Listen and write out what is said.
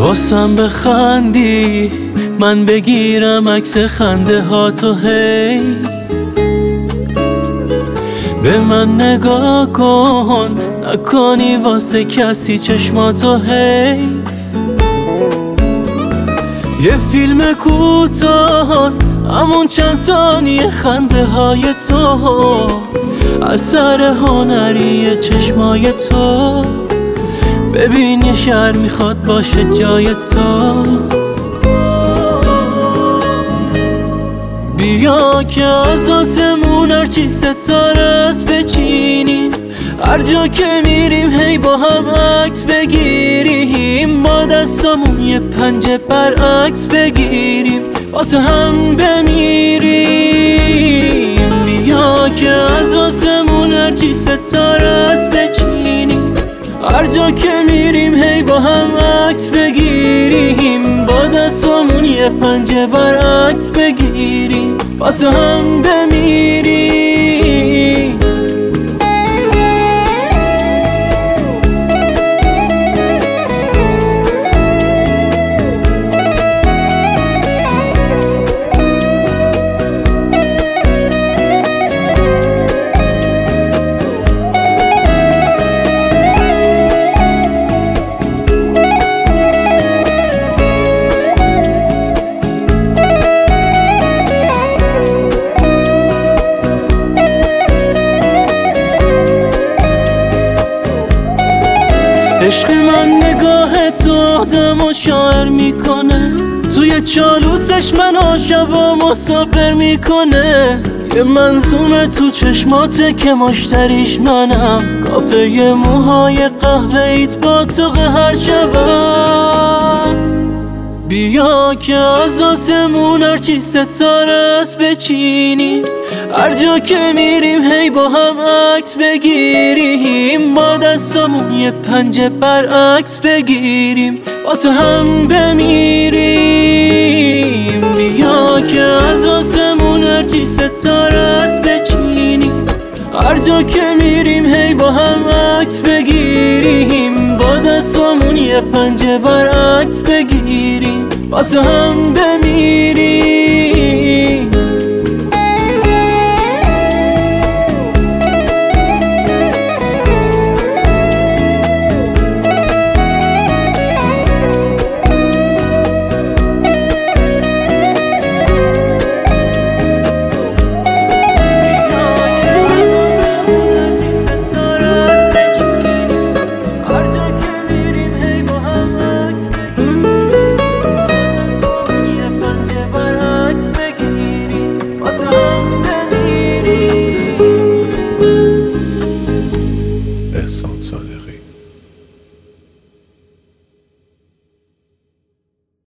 واسم بخندی من بگیرم عکس خنده ها تو هی به من نگاه کن نکنی واسه کسی چشماتو هی یه فیلم کوتاست همون چند ثانیه خنده های تو اثر هنری چشمای تو ببین یه شهر میخواد باشه جای تو بیا که از آسمون هرچی ستاره است بچینیم هر جا که میریم هی با هم عکس بگیریم با دستامون یه پنجه برعکس بگیریم واسه هم بمیریم بیا که از آسمون هرچی ستاره است بچینیم هر جا که میریم هی با هم عکس بگیریم با دستامون یه پنجه برعکس بگیریم واسه هم بمیریم عشق من نگاه تو آدمو شاعر میکنه توی چالوسش من شبا مسافر میکنه یه منظومه تو چشماته که مشتریش منم کافه موهای قهوه‌ایت با تو هر شبم بیا که از آسمون هرچی ستاره است بچینیم هر جا که میریم هی با هم عکس بگیریم با دستامون یه پنجه برعکس بگیریم واسه هم بمیریم بیا که از آسمون هرچی ستاره است بچینیم هر جا که میریم هی با هم عکس بگیریم با دستامون یه پنجه برعکس بگیریم واسه هم بمیریم